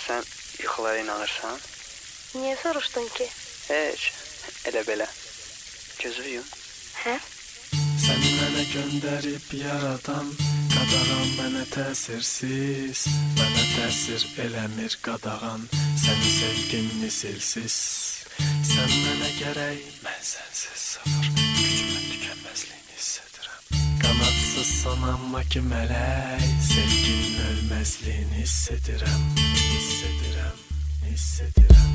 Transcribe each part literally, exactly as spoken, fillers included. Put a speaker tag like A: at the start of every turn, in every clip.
A: Sən yuxulara inanırsan?
B: Niyə soruşdun ki?
A: Heç, elə belə. Gözü yum.
B: Hə?
C: Səni mənə göndərib yaradan qadağan mənə təsirsiz, mənə təsir eləmir qadağan, sənin sevgin misilsiz. Sən mənə gərək, mən sənsiz sıfır, gücümün tükənməzliyini hiss edirəm. Qanadsızsan amma ki mələk, sevginin ölməzliyini hiss edirəm, hiss edirəm, hiss edirəm.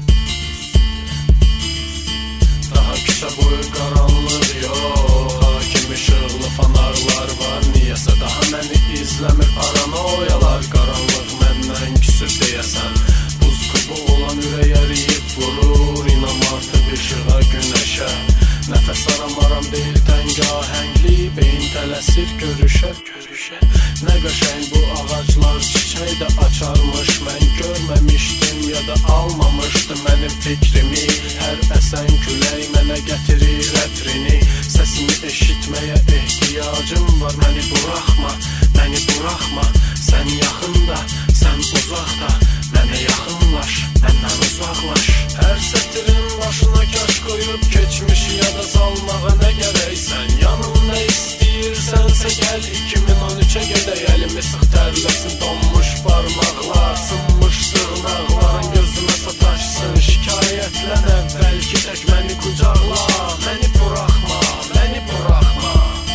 C: Daha küçə boyu qaranlıq yox, hakim işıqlı fanarlar var. Niyəsə daha məni izləmir paranoyalar, qaranlıq məndən küsür deyəsən. Buz kubu olan ürək əriyib vurur, inam artıq işığa günəşə. Nəfəs aramaram deyil təngahəngli, beyin tələsir görüşə, görüşə. Nə qəşəng bu ağaclar çiçək də açarmış, mən görməmişdim ya da almamışdım mənim fikrimi. Hər əsən külək mənə gətirir ətrini, səsini eşitməyə ehtiyacım var. Məni buraxma, məni buraxma, sən yaxında, sən uzaqda, mənə yaxınlaş, məndən uzaqlaş. Hər sətrin başına kaş qoyub keçmişi yada salmağa nə gərək. Sən yanımda istəyirsənsə gəl, iki min on üçə gedək. Əlimi sıx tərləsin donmuş barmaqlar, sınmış dırnaqların gözümə sataşsın. Şikayətlən əvvəlki tək məni qucaqla, məni buraxma, məni buraxma.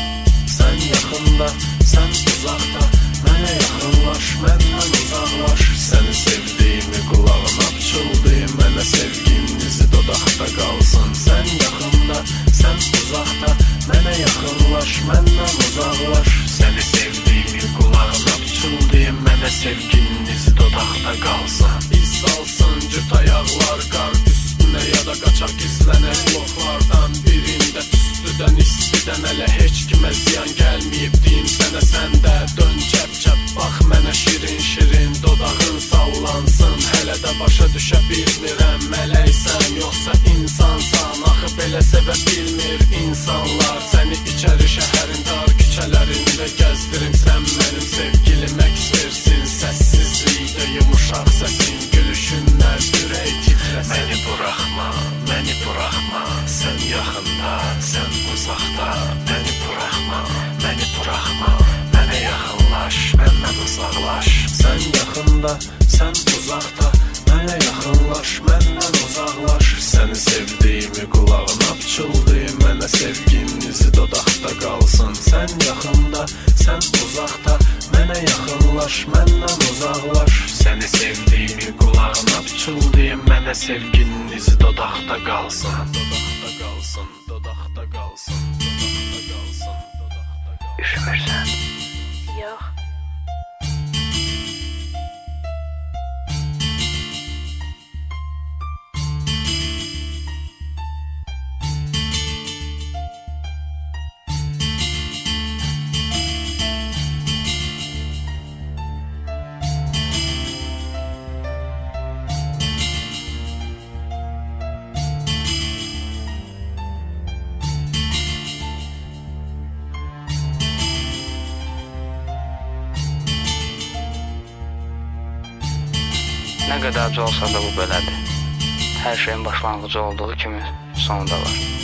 C: Sən yaxında, sən uzaqda, mənə yaxınlaş, məndən uzaqlaş. Səni sevdiyimi qulağına pıçıldayım, mənə sevginizi dodaqda qalsın. Sən yaxında, sən uzaqda, mənə yaxınlaş, məndən uzaqlaş. Səni sevdiyimi qulağına pıçıldayım, mənə sevginizi dodaqda qalsın. İz salsın cüt ayaqlar qar üstünə, ya da qaçaq gizlənək bloklardan birində. Tüstüdən, istidən hələ heç kimə ziyan gəlməyib deyim sənə. Sən də dön çəp-çəp bax mənə şirin-şirin, dodağın sallansın. Hələ də başa düşə bilmirəm, mələksən yoxsa insansan. Axı belə sevə bilmir insanlar. Səni içəri şəhərin dar küçələrində gəzdirim, sən mənim sevgilim əks versin. Səssizlikdə yumuşaq səsin, gülüşündən ürək titrəsin. Məni buraxma, məni buraxma, sən yaxında, sən uzaqda. Məni buraxma, məni buraxma, mənə yaxınlaş, məndən uzaqlaş. Sən yaxında, sən uzaqda, mənə yaxınlaş, məndən uzaqlaş. Səni sevdiyimi qulağına pıçıldayım, mənə sevginizi dodaqda qalsın. Sən yaxında, sən uzaqda, mənə yaxınlaş, məndən uzaqlaş. Səni sevdiyimi qulağına pıçıldayım, mənə sevginizi dodaqda qalsın. Dodaqda qalsın, dodaqda qalsın, dodaqda qalsın, dodaqda qalsın.
A: Üşümürsən?
B: Yox.
A: Nə qədər acı olsa da bu belədir. Hər şeyin başlanğıcı olduğu kimi sonu da var.